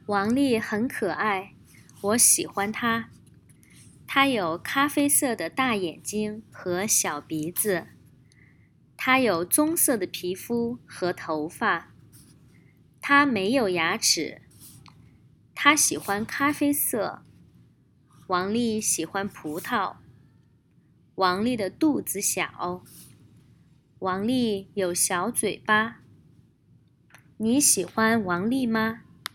王丽很可爱，我喜欢她。她有咖啡色的大眼睛和小鼻子。她有棕色的皮肤和头发。她没有牙齿。她喜欢咖啡色。王丽喜欢葡萄。王丽的肚子小。王丽有小嘴巴。你喜欢王丽吗？